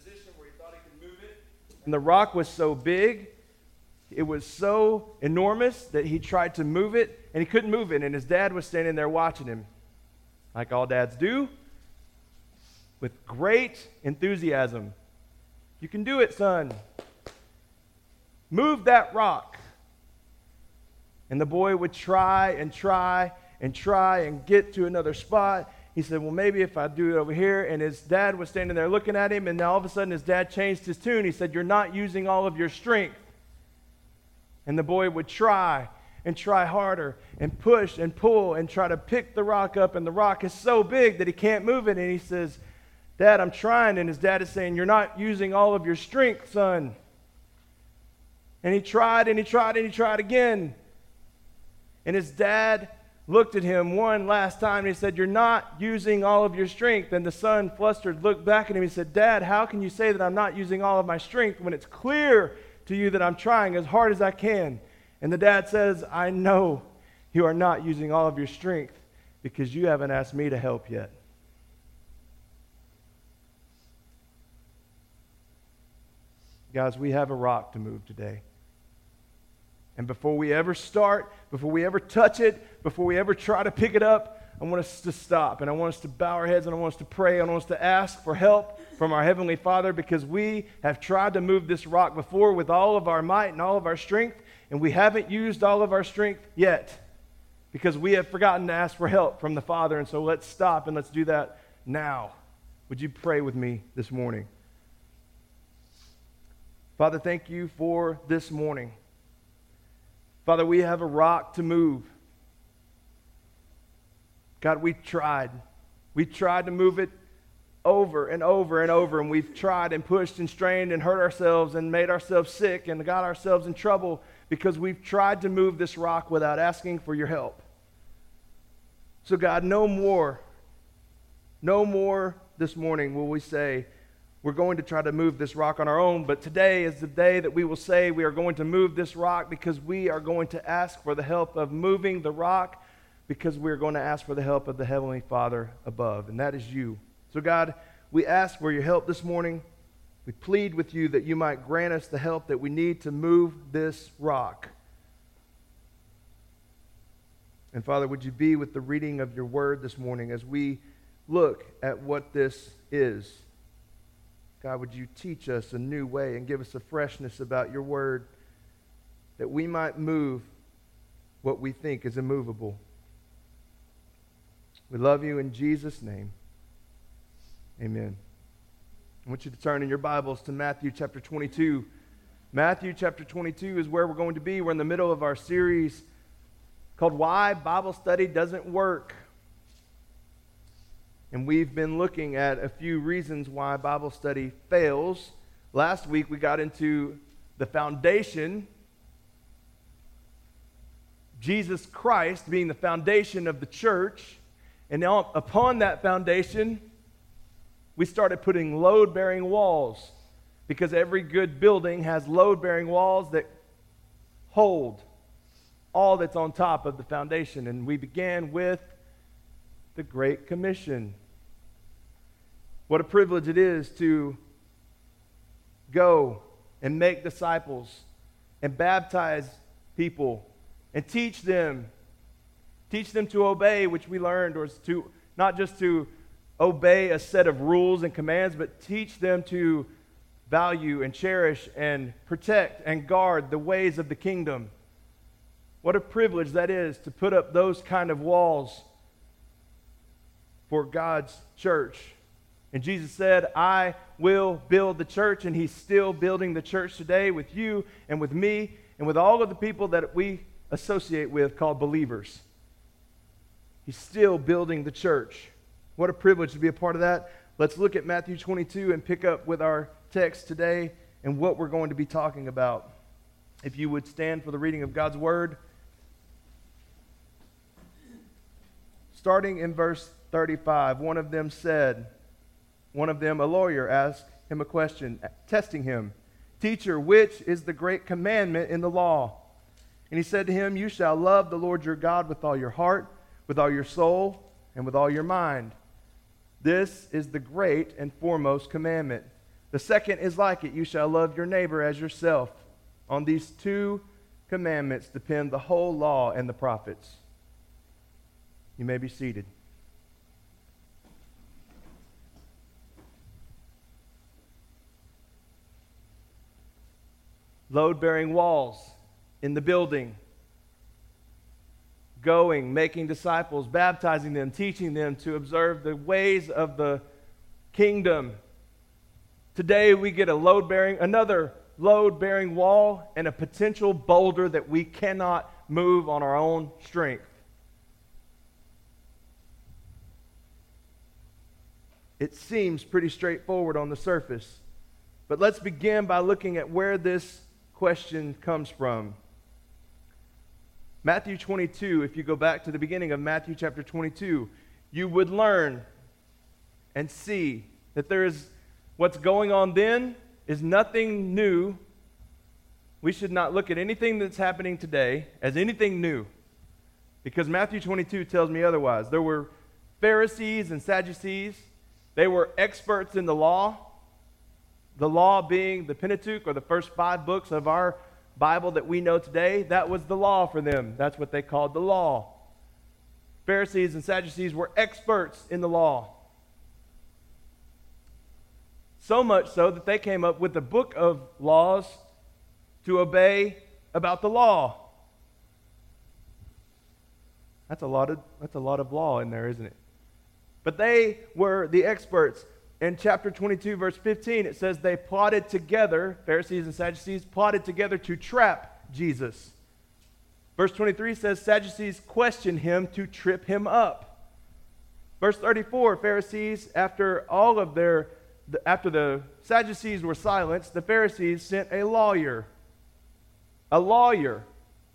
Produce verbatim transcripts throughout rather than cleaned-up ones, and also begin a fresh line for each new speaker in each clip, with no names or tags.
position where he thought he could move it. And the rock was so big, it was so enormous that he tried to move it, and he couldn't move it. And his dad was standing there watching him, like all dads do, with great enthusiasm. You can do it, son. Move that rock. And the boy would try and try and try and get to another spot. He said, well, maybe if I do it over here. And his dad was standing there looking at him, and now all of a sudden his dad changed his tune. He said, you're not using all of your strength. And the boy would try and try harder and push and pull and try to pick the rock up, and the rock is so big that he can't move it. And he says, Dad, I'm trying. And his dad is saying, you're not using all of your strength, son. And he tried and he tried and he tried again. And his dad looked at him one last time and he said, you're not using all of your strength. And the son, flustered, looked back at him and he said, Dad, how can you say that I'm not using all of my strength when it's clear to you that I'm trying as hard as I can? And the dad says, I know you are not using all of your strength because you haven't asked me to help yet. Guys, we have a rock to move today. And before we ever start, before we ever touch it, before we ever try to pick it up, I want us to stop, and I want us to bow our heads, and I want us to pray, and I want us to ask for help from our Heavenly Father, because we have tried to move this rock before with all of our might and all of our strength, and we haven't used all of our strength yet because we have forgotten to ask for help from the Father. And so let's stop and let's do that now. Would you pray with me this morning? Father, thank you for this morning. Father, we have a rock to move. God, we tried. We tried to move it over and over and over, and we've tried and pushed and strained and hurt ourselves and made ourselves sick and got ourselves in trouble because we've tried to move this rock without asking for your help. So God, no more, no more this morning will we say, we're going to try to move this rock on our own, but today is the day that we will say we are going to move this rock because we are going to ask for the help of moving the rock, because we are going to ask for the help of the Heavenly Father above, and that is you. So God, we ask for your help this morning. We plead with you that you might grant us the help that we need to move this rock. And Father, would you be with the reading of your word this morning as we look at what this is? God, would you teach us a new way and give us a freshness about your word that we might move what we think is immovable. We love you in Jesus' name. Amen. I want you to turn in your Bibles to Matthew chapter twenty-two. Matthew chapter twenty-two is where we're going to be. We're in the middle of our series called Why Bible Study Doesn't Work. And we've been looking at a few reasons why Bible study fails. Last week we got into the foundation, Jesus Christ being the foundation of the church. And now upon that foundation, we started putting load-bearing walls, because every good building has load-bearing walls that hold all that's on top of the foundation. And we began with the Great Commission. What a privilege it is to go and make disciples and baptize people and teach them. Teach them to obey, which we learned, or to not just to obey a set of rules and commands, but teach them to value and cherish and protect and guard the ways of the kingdom. What a privilege that is to put up those kind of walls for God's church. And Jesus said, I will build the church, and he's still building the church today with you and with me and with all of the people that we associate with called believers. He's still building the church. What a privilege to be a part of that. Let's look at Matthew twenty-two and pick up with our text today and what we're going to be talking about. If you would stand for the reading of God's word. Starting in verse thirty-five, one of them said, one of them, a lawyer, asked him a question, testing him, Teacher, which is the great commandment in the law? And he said to him, You shall love the Lord your God with all your heart, with all your soul, and with all your mind. This is the great and foremost commandment. The second is like it. You shall love your neighbor as yourself. On these two commandments depend the whole law and the prophets. You may be seated. Load-bearing walls in the building. Going, making disciples, baptizing them, teaching them to observe the ways of the kingdom. Today we get a load-bearing, another load-bearing wall and a potential boulder that we cannot move on our own strength. It seems pretty straightforward on the surface, but let's begin by looking at where this question comes from. Matthew twenty-two, if you go back to the beginning of Matthew chapter twenty-two, you would learn and see that there is what's going on then is nothing new. We should not look at anything that's happening today as anything new, because Matthew twenty-two tells me otherwise. There were Pharisees and Sadducees. They were experts in the law, the law being the Pentateuch, or the first five books of our Bible that we know today. That was the law for them. That's what they called the law. Pharisees and Sadducees were experts in the law. So much so that they came up with a book of laws to obey about the law. That's a lot of, that's a lot of law in there, isn't it? But they were the experts. In chapter twenty-two, verse fifteen, it says they plotted together, Pharisees and Sadducees plotted together to trap Jesus. Verse twenty-three says Sadducees questioned him to trip him up. Verse thirty-four, Pharisees, after all of their, after the Sadducees were silenced, the Pharisees sent a lawyer. A lawyer.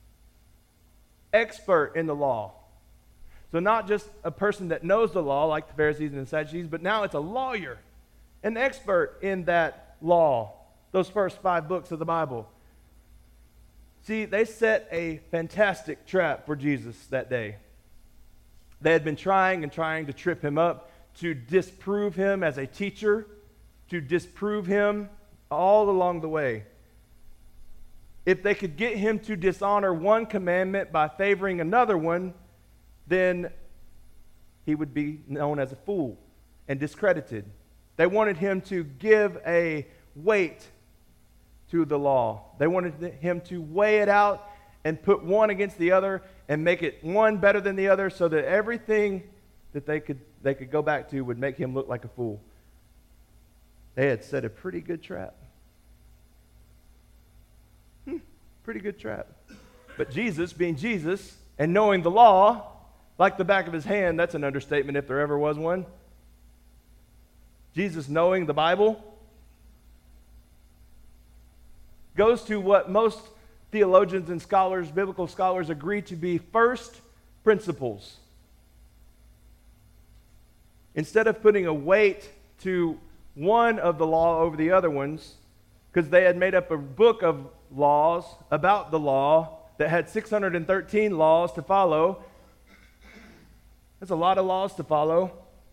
Expert in the law. So not just a person that knows the law like the Pharisees and the Sadducees, but now it's a lawyer, an expert in that law, those first five books of the Bible. See, they set a fantastic trap for Jesus that day. They had been trying and trying to trip him up, to disprove him as a teacher, to disprove him all along the way. If they could get him to dishonor one commandment by favoring another one, then he would be known as a fool and discredited. They wanted him to give a weight to the law. They wanted him to weigh it out and put one against the other and make it one better than the other, so that everything that they could they could go back to would make him look like a fool. They had set a pretty good trap. Hmm, pretty good trap. But Jesus, being Jesus and knowing the law like the back of his hand, that's an understatement if there ever was one. Jesus, knowing the Bible, goes to what most theologians and scholars, biblical scholars, agree to be first principles. Instead of putting a weight to one of the law over the other ones, because they had made up a book of laws about the law that had six hundred thirteen laws to follow. That's a lot of laws to follow.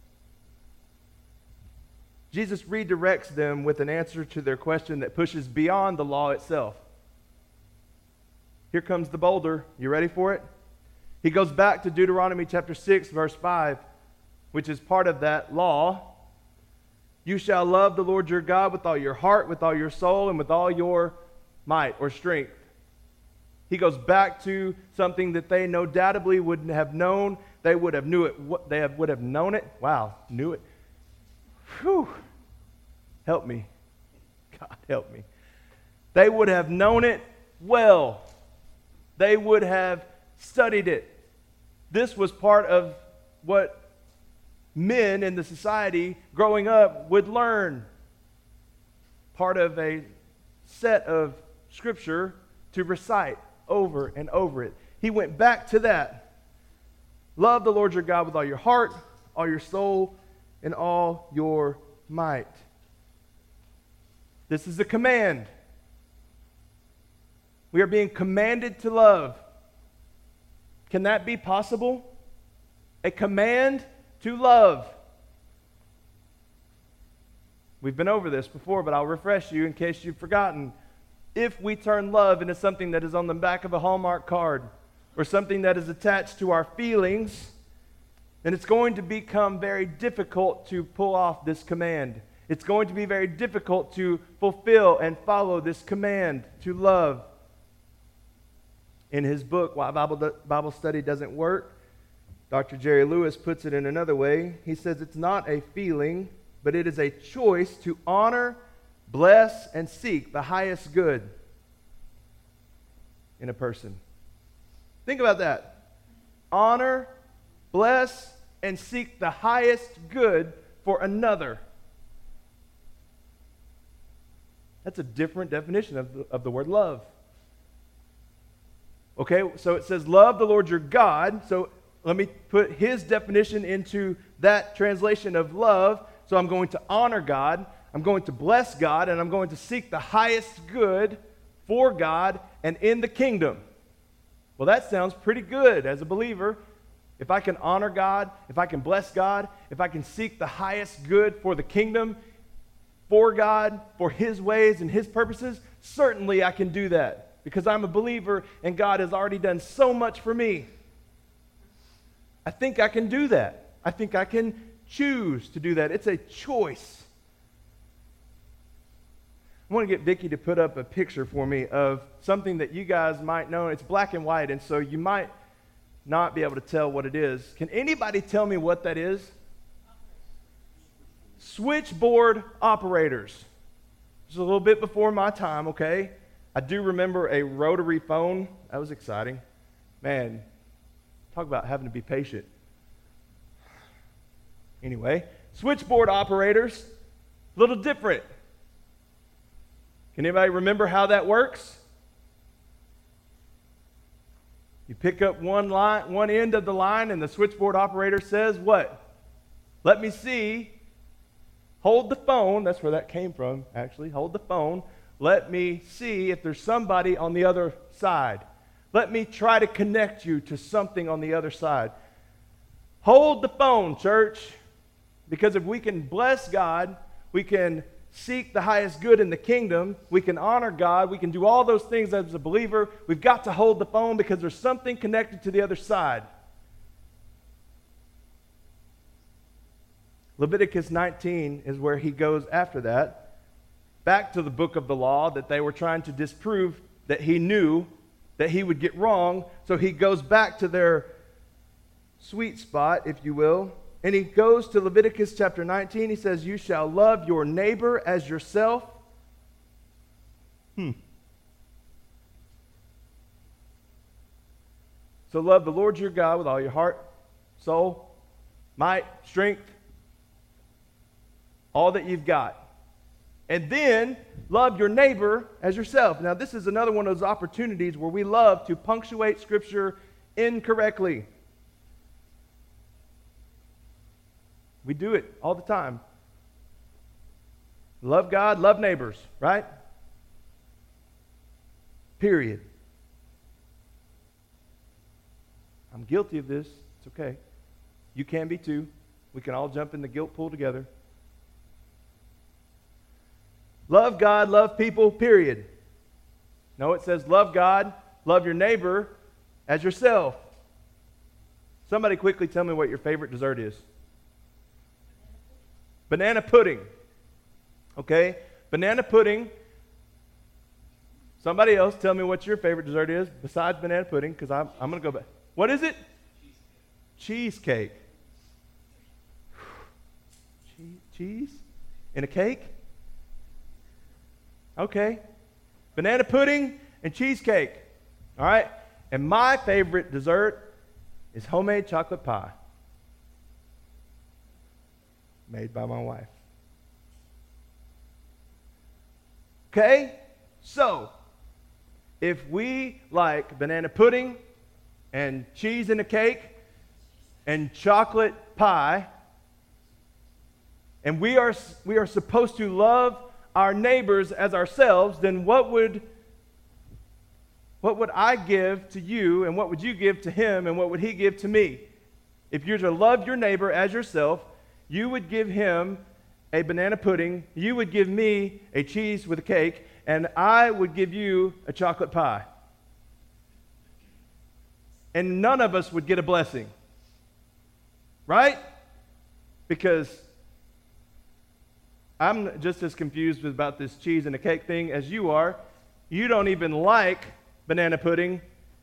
Jesus redirects them with an answer to their question that pushes beyond the law itself. Here comes the boulder. You ready for it? He goes back to Deuteronomy chapter six, verse five, which is part of that law. You shall love the Lord your God with all your heart, with all your soul, and with all your might or strength. He goes back to something that they no doubtably would have known. They would have knew it. They have, would have known it. Wow, knew it. Whew. Help me. God, help me. They would have known it well. They would have studied it. This was part of what men in the society growing up would learn. Part of a set of scripture to recite over and over it. He went back to that. Love the Lord your God with all your heart, all your soul, and all your might. This is a command. We are being commanded to love. Can that be possible? A command to love. We've been over this before, but I'll refresh you in case you've forgotten. If we turn love into something that is on the back of a Hallmark card or something that is attached to our feelings, then it's going to become very difficult to pull off this command. It's going to be very difficult to fulfill and follow this command to love. In his book, Why Bible, Bible Study Doesn't Work, Doctor Jerry Lewis puts it in another way. He says it's not a feeling, but it is a choice to honor, bless, and seek the highest good in a person. Think about that. Honor, bless, and seek the highest good for another. That's a different definition of the, of the word love. Okay, so it says, love the Lord your God. So let me put his definition into that translation of love. So I'm going to honor God, I'm going to bless God, and I'm going to seek the highest good for God and in the kingdom. Well, that sounds pretty good as a believer. If I can honor God, if I can bless God, if I can seek the highest good for the kingdom, for God, for his ways and his purposes, certainly I can do that because I'm a believer and God has already done so much for me. I think I can do that. I think I can choose to do that. It's a choice. I want to get Vicki to put up a picture for me of something that you guys might know. It's black and white, and so you might not be able to tell what it is. Can anybody tell me what that is? Switchboard operators. It's a little bit before my time, okay? I do remember a rotary phone. That was exciting. Man, talk about having to be patient. Anyway, switchboard operators, a little different. Can anybody remember how that works? You pick up one line, one end of the line, and the switchboard operator says, what? Let me see. Hold the phone. That's where that came from, actually. Hold the phone. Let me see if there's somebody on the other side. Let me try to connect you to something on the other side. Hold the phone, church. Because if we can bless God, we can seek the highest good in the kingdom, we can honor God, we can do all those things as a believer, we've got to hold the phone because there's something connected to the other side. Leviticus nineteen is where he goes after that, back to the book of the law that they were trying to disprove that he knew that he would get wrong, so he goes back to their sweet spot, if you will. And he goes to Leviticus chapter nineteen. He says, you shall love your neighbor as yourself. Hmm. So love the Lord your God with all your heart, soul, might, strength, all that you've got. And then love your neighbor as yourself. Now this is another one of those opportunities where we love to punctuate Scripture incorrectly. We do it all the time. Love God, love neighbors, right? Period. I'm guilty of this. It's okay. You can be too. We can all jump in the guilt pool together. Love God, love people, period. No, it says love God, love your neighbor as yourself. Somebody quickly tell me what your favorite dessert is. Banana pudding. Okay? Banana pudding. Somebody else tell me what your favorite dessert is besides banana pudding, because I'm, I'm going to go back. What is it? Cheesecake. Cheese? Cheese? In a cake? Okay. Banana pudding and cheesecake. All right? And my favorite dessert is homemade chocolate pie. Made by my wife. Okay? So, if we like banana pudding and cheese in a cake and chocolate pie, and we are, we are supposed to love our neighbors as ourselves, then what would, what would I give to you, and what would you give to him, and what would he give to me? If you're to love your neighbor as yourself, you would give him a banana pudding, you would give me a cheese with a cake, and I would give you a chocolate pie. And none of us would get a blessing. Right? Because I'm just as confused about this cheese and a cake thing as you are. You don't even like banana pudding,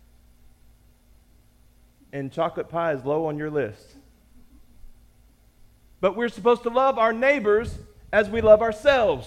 and chocolate pie is low on your list. But we're supposed to love our neighbors as we love ourselves.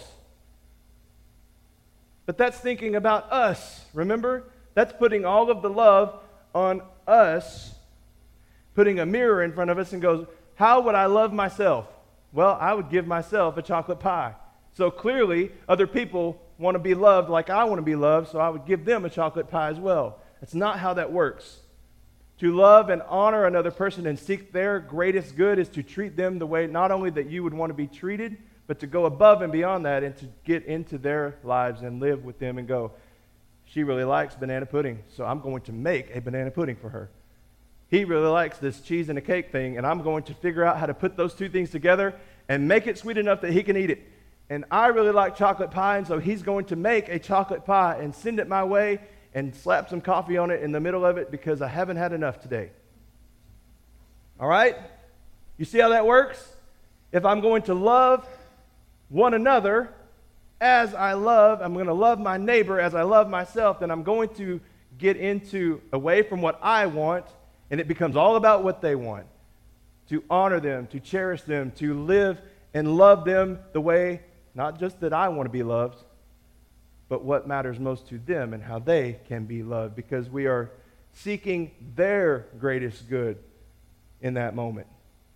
But that's thinking about us, remember? That's putting all of the love on us, putting a mirror in front of us and goes, how would I love myself? Well, I would give myself a chocolate pie. So clearly, other people want to be loved like I want to be loved, so I would give them a chocolate pie as well. That's not how that works. To love and honor another person and seek their greatest good is to treat them the way not only that you would want to be treated, but to go above and beyond that and to get into their lives and live with them and go, she really likes banana pudding, so I'm going to make a banana pudding for her. He really likes this cheese and a cake thing, and I'm going to figure out how to put those two things together and make it sweet enough that he can eat it. And I really like chocolate pie, and so he's going to make a chocolate pie and send it my way and slap some coffee on it in the middle of it because I haven't had enough today. All right? You see how that works? If I'm going to love one another as I love, I'm going to love my neighbor as I love myself, then I'm going to get into away from what I want, and it becomes all about what they want. To honor them, to cherish them, to live and love them the way, not just that I want to be loved, but what matters most to them and how they can be loved, because we are seeking their greatest good in that moment.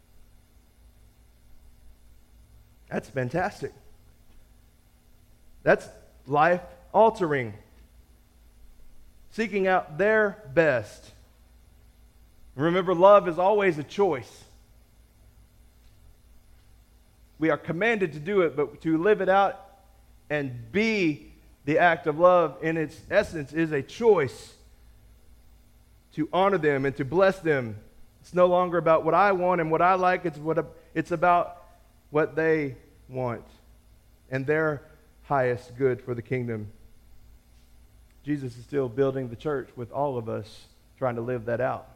That's fantastic. That's life-altering. Seeking out their best. Remember, love is always a choice. We are commanded to do it, but to live it out and be the act of love in its essence is a choice to honor them and to bless them. It's no longer about what I want and what I like. It's what it's about what they want and their highest good for the kingdom. Jesus is still building the church with all of us trying to live that out.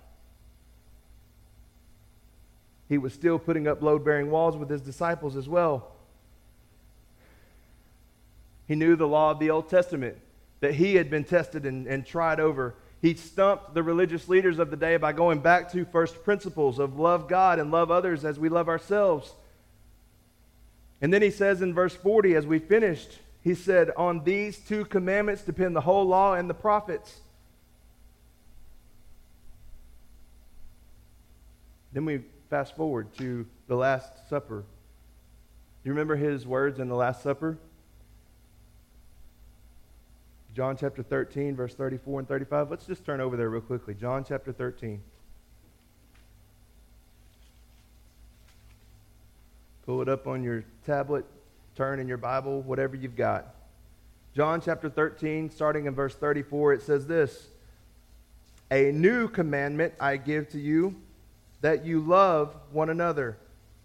He was still putting up load-bearing walls with his disciples as well. He knew the law of the Old Testament, that he had been tested and, and tried over. He stumped the religious leaders of the day by going back to first principles of love God and love others as we love ourselves. And then he says in verse forty, as we finished, he said, on these two commandments depend the whole law and the prophets. Then we fast forward to the Last Supper. Do you remember his words in the Last Supper? John chapter thirteen, verse thirty-four and thirty-five. Let's just turn over there real quickly. John chapter thirteen. Pull it up on your tablet, turn in your Bible, whatever you've got. John chapter thirteen, starting in verse thirty-four, it says this: a new commandment I give to you, that you love one another.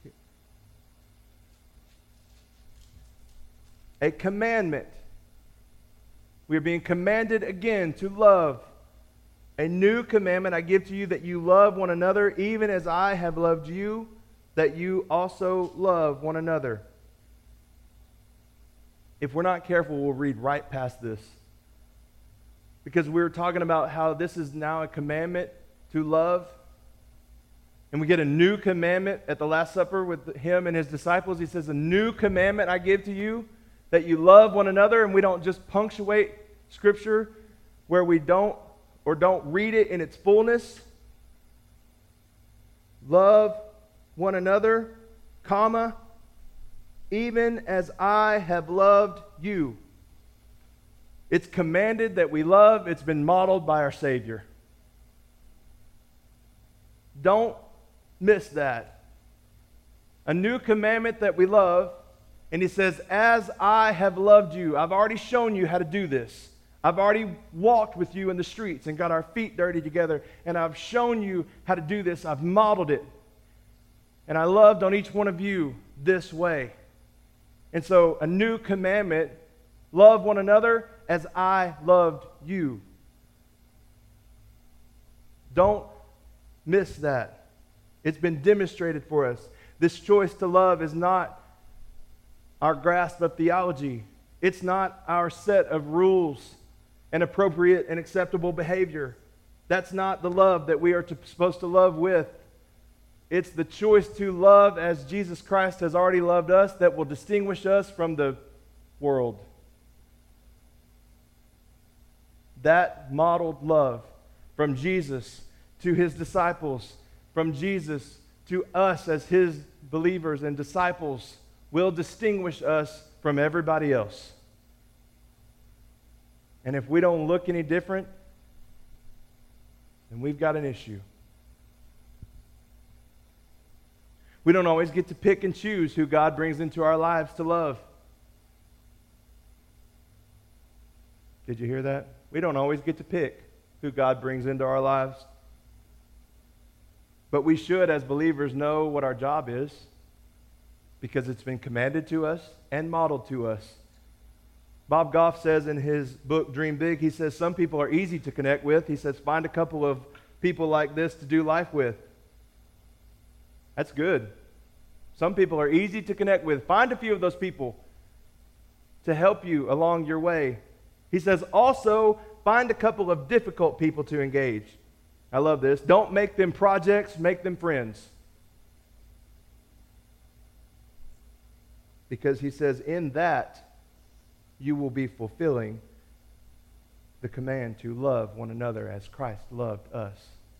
A commandment. We are being commanded again to love. A new commandment I give to you, that you love one another, even as I have loved you, that you also love one another. If we're not careful, we'll read right past this. Because we're talking about how this is now a commandment to love. And we get a new commandment at the Last Supper with him and his disciples. He says, a new commandment I give to you, that you love one another. And we don't just punctuate Scripture where we don't or don't read it in its fullness. Love one another, comma, even as I have loved you. It's commanded that we love. It's been modeled by our Savior. Don't miss that. A new commandment that we love, and he says, as I have loved you. I've already shown you how to do this. I've already walked with you in the streets and got our feet dirty together, and I've shown you how to do this. I've modeled it. And I loved on each one of you this way. And so a new commandment, love one another as I loved you. Don't miss that. It's been demonstrated for us. This choice to love is not our grasp of theology. It's not our set of rules and appropriate and acceptable behavior. That's not the love that we are to, supposed to love with. It's the choice to love as Jesus Christ has already loved us that will distinguish us from the world. That modeled love from Jesus to his disciples, from Jesus to us as his believers and disciples, will distinguish us from everybody else. And if we don't look any different, then we've got an issue. We don't always get to pick and choose who God brings into our lives to love. Did you hear that? We don't always get to pick who God brings into our lives. But we should, as believers, know what our job is because it's been commanded to us and modeled to us. Bob Goff says in his book, Dream Big, he says, some people are easy to connect with. He says, find a couple of people like this to do life with. That's good. Some people are easy to connect with. Find a few of those people to help you along your way. He says, also, find a couple of difficult people to engage. I love this. Don't make them projects, make them friends. Because he says, in that, you will be fulfilling the command to love one another as Christ loved us.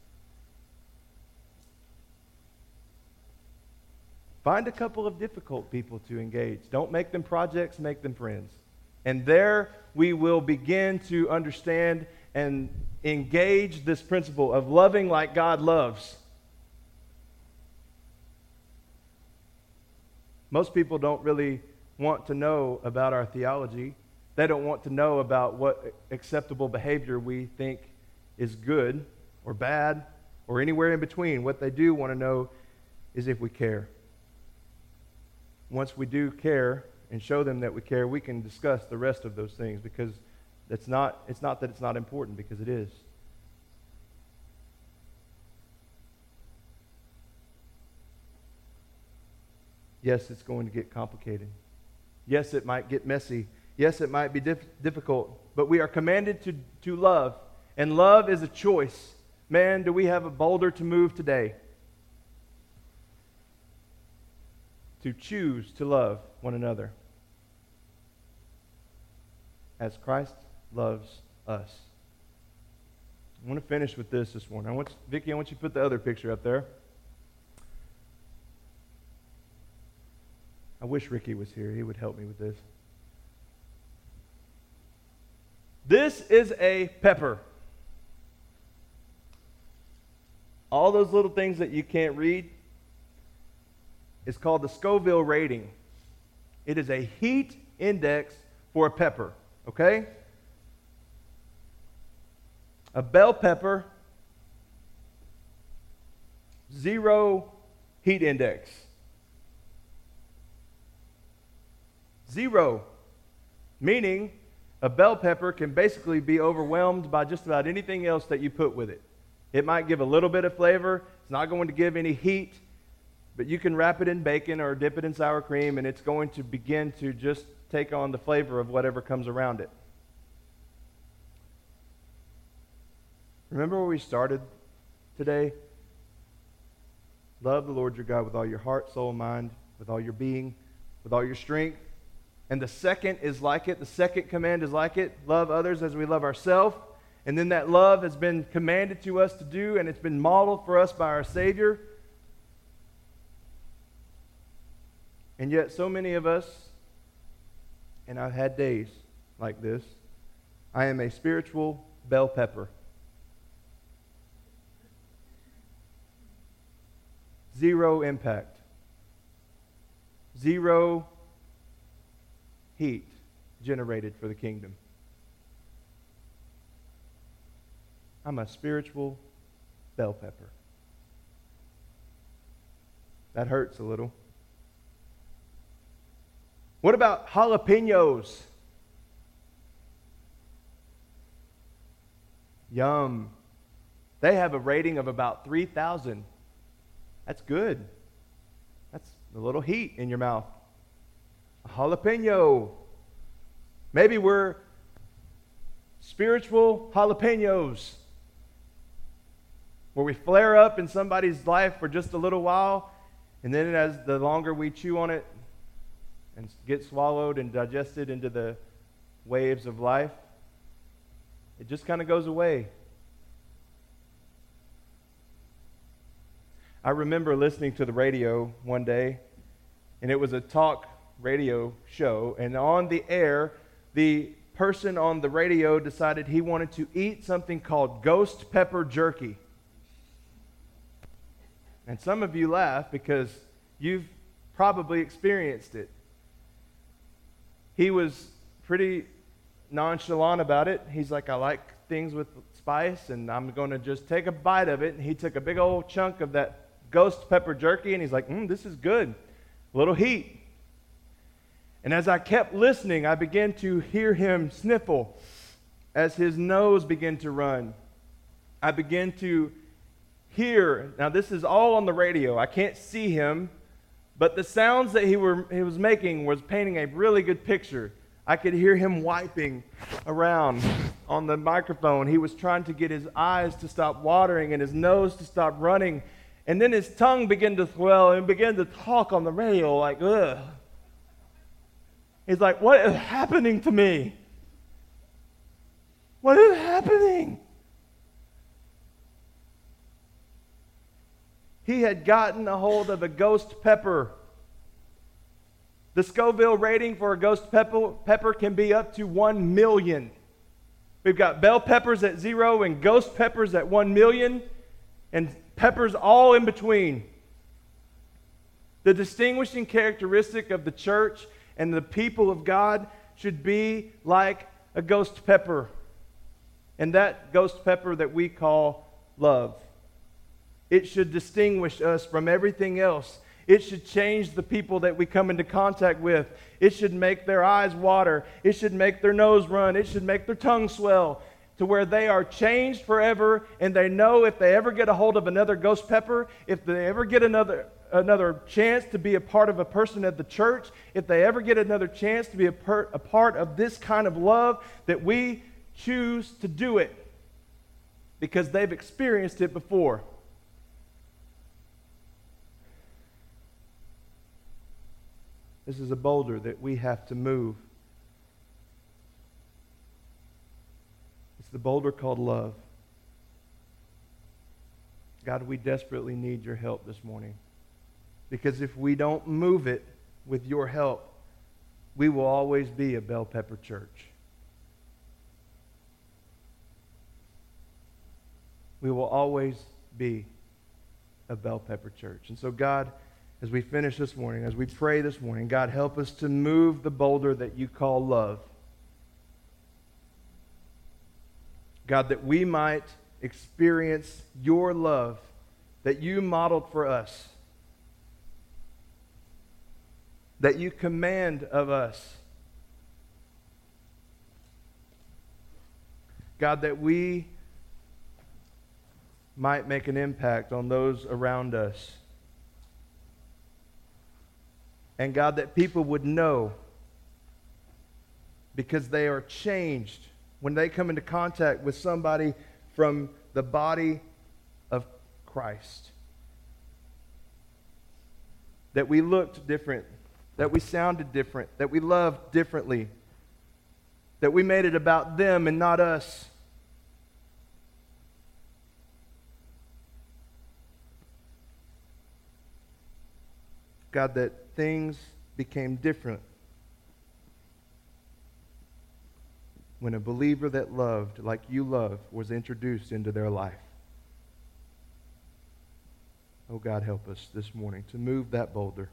Find a couple of difficult people to engage. Don't make them projects, make them friends. And there we will begin to understand and engage this principle of loving like God loves. Most people don't really want to know about our theology. They don't want to know about what acceptable behavior we think is good or bad or anywhere in between. What they do want to know is if we care. Once we do care and show them that we care, we can discuss the rest of those things because it's not, it's not that it's not important, because it is. Yes, it's going to get complicated. Yes, it might get messy. Yes, it might be dif- difficult. But we are commanded to, to love. And love is a choice. Man, do we have a boulder to move today. To choose to love one another as Christ loves us. I want to finish with this this morning. I want, Vicki, I want you to put the other picture up there. I wish Ricky was here. He would help me with this. This is a pepper. All those little things that you can't read, it's called the Scoville rating. It is a heat index for a pepper, okay? A bell pepper, zero heat index. Zero. Meaning a bell pepper can basically be overwhelmed by just about anything else that you put with it. It might give a little bit of flavor. It's not going to give any heat. But you can wrap it in bacon or dip it in sour cream, and it's going to begin to just take on the flavor of whatever comes around it. Remember where we started today? Love the Lord your God with all your heart, soul, and mind, with all your being, with all your strength. And the second is like it. The second command is like it. Love others as we love ourselves. And then that love has been commanded to us to do, and it's been modeled for us by our Savior. And yet so many of us, and I've had days like this, I am a spiritual bell pepper. Zero impact. Zero heat generated for the kingdom. I'm a spiritual bell pepper. That hurts a little. What about jalapenos? Yum. They have a rating of about three thousand. That's good. That's a little heat in your mouth. A jalapeno. Maybe we're spiritual jalapenos, where we flare up in somebody's life for just a little while, and then as the longer we chew on it and get swallowed and digested into the waves of life, it just kind of goes away. I remember listening to the radio one day, and it was a talk radio show, and on the air, the person on the radio decided he wanted to eat something called ghost pepper jerky. And some of you laugh because you've probably experienced it. He was pretty nonchalant about it. He's like, I like things with spice, and I'm going to just take a bite of it. And he took a big old chunk of that ghost pepper jerky, and he's like, mm, this is good. A little heat. And as I kept listening, I began to hear him sniffle as his nose began to run. I began to hear, now this is all on the radio. I can't see him, but the sounds that he, were, he was making was painting a really good picture. I could hear him wiping around on the microphone. He was trying to get his eyes to stop watering and his nose to stop running. And then his tongue began to swell and began to talk on the radio like, ugh. He's like, what is happening to me? What is happening? He had gotten a hold of a ghost pepper. The Scoville rating for a ghost pepper, pepper can be up to one million. We've got bell peppers at zero and ghost peppers at one million and peppers all in between. The distinguishing characteristic of the church and the people of God should be like a ghost pepper. And that ghost pepper that we call love. It should distinguish us from everything else. It should change the people that we come into contact with. It should make their eyes water. It should make their nose run. It should make their tongue swell to where they are changed forever, and they know if they ever get a hold of another ghost pepper, if they ever get another another chance to be a part of a person at the church, if they ever get another chance to be a, per, a part of this kind of love, that we choose to do it because they've experienced it before. This is a boulder that we have to move. It's the boulder called love. God, we desperately need your help this morning. Because if we don't move it with your help, we will always be a bell pepper church. We will always be a bell pepper church. And so, God, as we finish this morning, as we pray this morning, God, help us to move the boulder that you call love. God, that we might experience your love that you modeled for us, that you command of us. God, that we might make an impact on those around us. And God, that people would know because they are changed when they come into contact with somebody from the body of Christ. That we looked different, that we sounded different, that we loved differently, that we made it about them and not us. God, that things became different when a believer that loved like you love was introduced into their life. Oh God, help us this morning to move that boulder.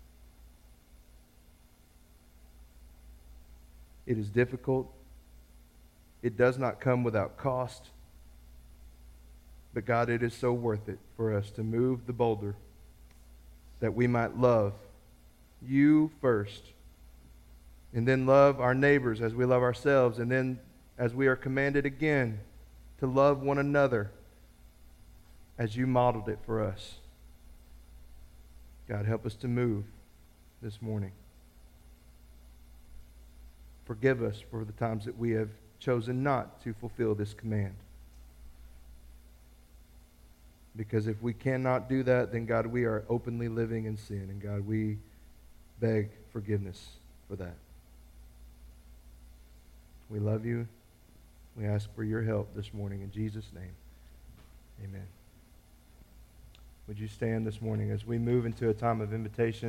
It is difficult. It does not come without cost. But God, it is so worth it for us to move the boulder that we might love you first And then love our neighbors as we love ourselves. And then as we are commanded again to love one another as you modeled it for us. God, help us to move this morning. Forgive us for the times that we have chosen not to fulfill this command. Because if we cannot do that, then God, we are openly living in sin. And God, we beg forgiveness for that. We love you. We ask for your help this morning in Jesus' name. Amen. Would you stand this morning as we move into a time of invitation?